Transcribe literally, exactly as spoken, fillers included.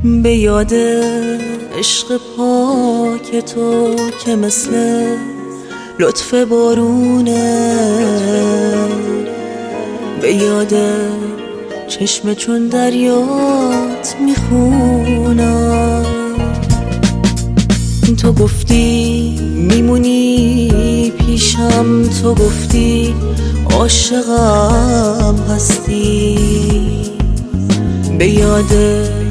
به یاد عشق پاک تو که مثل لطف بارونه، به یاد چشم چون دریات میخونم. تو گفتی میمونی پیشم، تو گفتی عاشقم هستی، به یاد